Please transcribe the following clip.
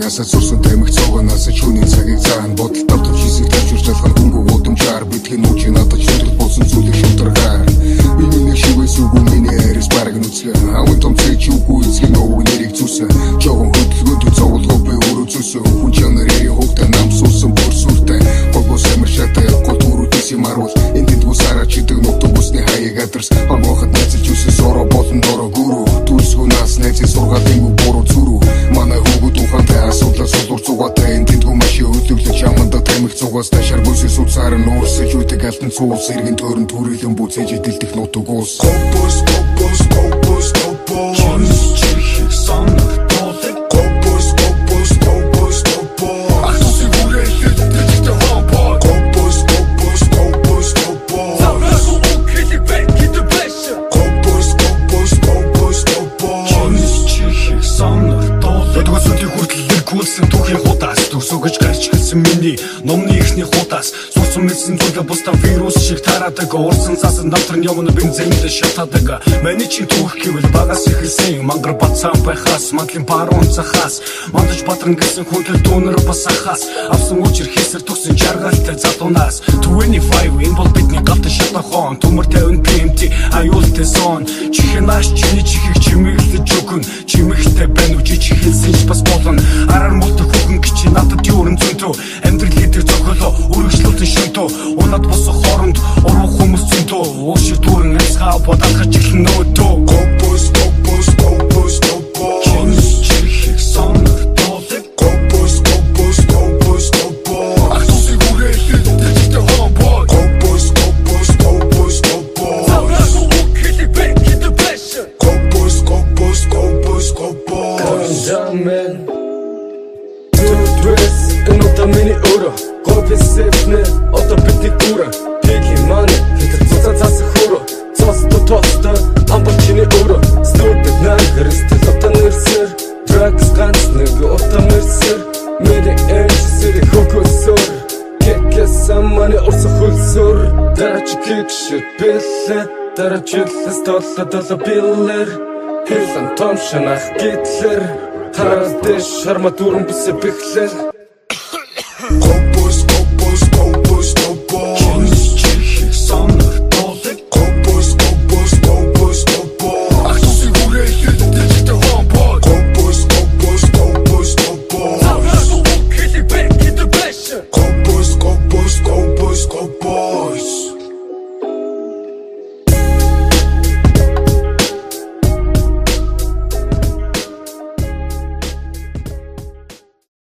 насад сурсан тамхи цогоноос чүний цагийг цаана бодол давтаж хийсэг тавьж талхан хөнгө удамжаар бидний нүчи надад шүлэг болсон зүйлийг шударгаар миний нэг шивээс үгүй миний хайрс бараг нүцгэн аван томцож үгүй эзэн өвөг нэрийг зүсэн жогон хөдөлгөөд цогцолгоо би өөрөө зүсэн хүн чанарын хөвгтө нам суусан бүрсүртэй богос амир шатай готуруудээс юмарвал энд гусараа чидэг нутг бүсний хаяг адрес амгохот найзалж үсэн сороо болон дороо гүрүү түлсгүнаас найзын сургаалын буруу зүрүү манай хөвгүүд ухаантай асуудлаа сулуур цугаатай энд маши хөдөлгөж аманда тамхи цугаас ташаар бүсээ суцаар нуурсаж үйдэг алтан цуус эргэн төрөн төрөлөн бүцээж идэлдэх нутг уус Kopos чих санах толик Kopos ахтуси хүрээлэд тэжтэй хомбоо Kopos заврах укхили бэки дэ бэш Kopos чих санах толик Өдгөөсөдий хүртэл кулсэн түүхийн худаас төгсөгөж гарч хэлсэн миний номны ихний худаас сурсан мэдсэн зүйлээ бусдаа вирус шиг тараадаг уурсан засан доктор нь явна бензиндээ шатаадаг миний чи түүх гэвэл багаас ихэлсэн мангар бацаан байхаас мадлын баруун захаас мандаж батран гэсэн хүнтэй дүүнэр бас ахаас авсан үчир хийсэр төгсөн жаргалтай залуунаас 25 энэ бол бидний гавтай шатахон төмөр 50 PMT аюултай сон чихэнаш чиний чихийг чимэглэж өгөн чимэгтэй байна уу чихэлсэн ч бас болно араар мултах хүүхэн гिच надад юурын зөнтөө амьдрал дээр зохиолоо үргэлжлүүлсэн шөнтөө унаад босох хооронд уруу хүмүүс зөнтөө уушиг дүүрэн ясгаа бодохож эхлэн нөөтөө Kopos чих санах толик Kopos ахтуси хүрээлэд тэжтэй хомбоо Kopos заврах укхили бэки дэ бэш Kopos Конжамен Dress энэта миний өрөө Kopesэфнэ ото бити тура Пики маны хитэр цуцан цасах хөрөө Цосто амбачины өрөө Студент нагрыстэл отанырсэр Drugs ганц нэг отамырсэр Мэри эмчсэр хокосор Кекесан маны орсо хөлсөр Дарачи кикшит бэллэ Дарачиллэс толло биллэр Хэлэн томшанах гитлэр Хараад дэш харма дүүрэн бүсэ бэхлэр